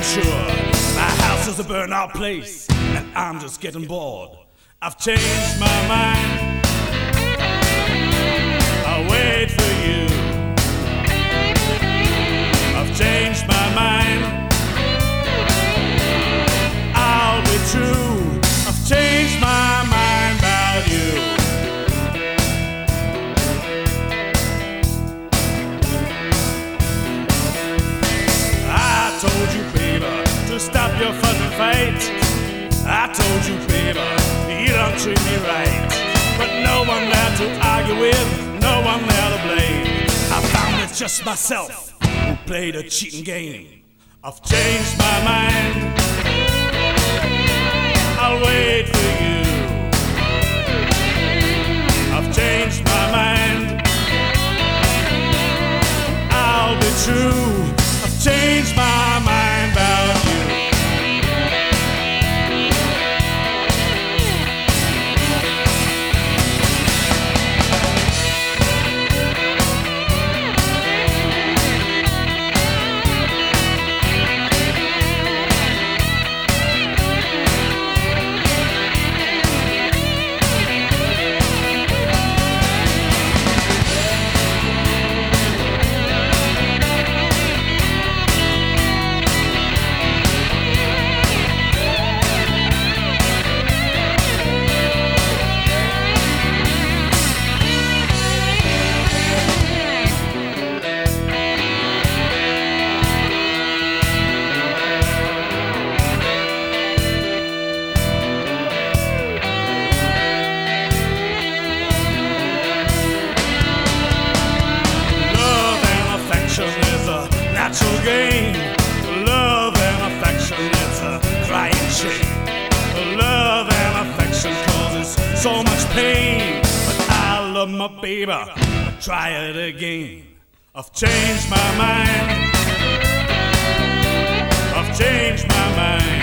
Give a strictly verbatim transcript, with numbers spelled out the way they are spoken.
sure. My house is a burnt-out place, and I'm just getting bored. I've changed my mind. I'll wait for you. I've changed my mind. I'll be true. I've changed my mind about you. I told you, baby, to stop your fucking fight. I told you, baby, you don't treat me right. But no one there to argue with, no one there to blame. I found it's just myself who played a cheating game. I've changed my mind. I'll wait for you. I've changed my mind. I'll be true. I've changed my mind about you. Natural game. Love and affection, it's a crying shame. Love and affection causes so much pain. But I love my baby, I'll try it again. I've changed my mind. I've changed my mind.